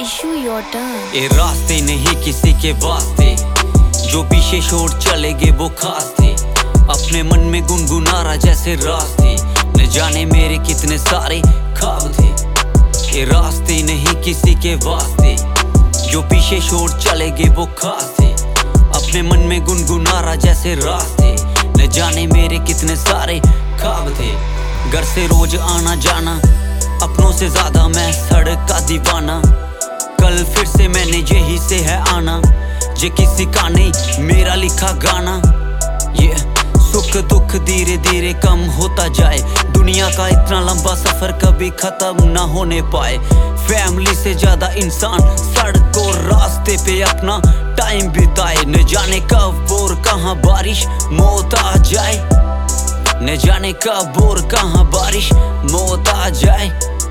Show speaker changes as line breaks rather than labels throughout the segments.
issue your turn.
ये रास्ते नहीं किसी के वास्ते, जो पीछे छोड़ चले गए वो खास थे। अपने मन में गुनगुना रहा जैसे रास्ते, न जाने मेरे कितने सारे ख्वाब थे। ये रास्ते नहीं किसी के वास्ते, जो पीछे छोड़ चले गए वो खास थे। अपने मन में गुनगुना रहा जैसे रास्ते, न जाने मेरे कितने सारे ख्वाब थे। घर से रोज आना जाना, अपनों से ज्यादा मैं सड़क का दीवाना। कल फिर से मैंने यही से है आना, जे किसी का नहीं मेरा लिखा गाना। ये सुख दुख धीरे धीरे कम होता जाए, दुनिया का इतना लंबा सफर कभी खत्म ना होने पाए। फैमिली से ज्यादा इंसान सड़क और रास्ते पे अपना टाइम बिताए। न जाने कब और कहाँ बारिश मौत आ जाए, न जाने कब और कहाँ बारिश मौत आ जाए।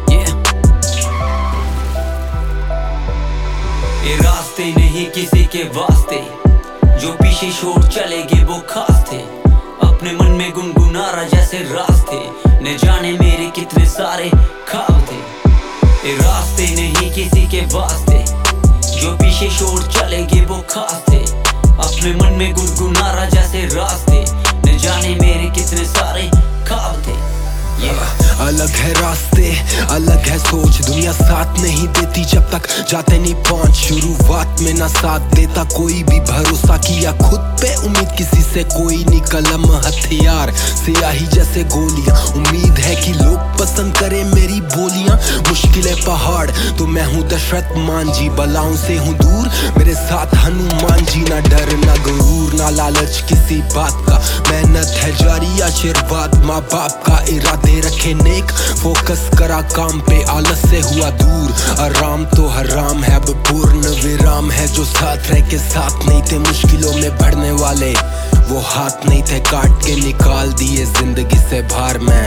ये रास्ते नहीं किसी के वास्ते, जो पीछे छोड़ चले गए वो खास थे। अपने मन में गुनगुना रहा जैसे रास्ते, न जाने मेरे कितने सारे ख्वाब थे। ये रास्ते नहीं किसी के वास्ते, जो पीछे छोड़ चले गए वो खास थे। अपने मन में गुनगुना रहा जैसे रास्ते, न जाने मेरे कितने सारे ख्वाब थे।
अलग है रास्ते, अलग है सोच, दुनिया साथ नहीं देती जब तक जाते नहीं पहुंच। शुरुआत में ना साथ देता कोई भी, भरोसा किया खुद पे उम्मीद किसी से कोई नहीं। कलम हथियार सियाही जैसे गोलियां, उम्मीद है कि लोग पसंद करें मेरी बोलियां। मुश्किलें पहाड़ तो मैं हूँ दशरथ मान जी, बलाओं से हूँ दूर मेरे साथ हनुमान जी। ना डर ना गुरूर ना लालच किसी बात का, मेहनत है जारी आशीर्वाद माँ बाप का। इरादे रखे नेक, फोकस करा काम पे, आलस से हुआ दूर। आराम तो हराम है, अब पूर्ण विराम है। जो साथ रह के साथ नहीं थे, मुश्किलों में बढ़ने वाले वो हाथ नहीं थे, काट के निकाल दिए जिंदगी से भार में।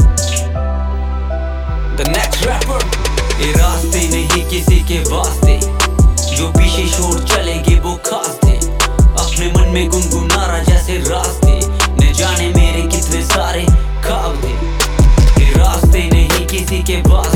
The next rapper। ये रास्ते नहीं किसी के वास्ते, जो पीछे छोड़ चले गए वो खास थे। अपने मन में गुनगुना रहा जैसे रास्ते, न जाने मेरे कितने सारे ख्वाब थे। ये रास्ते नहीं किसी के वास्ते।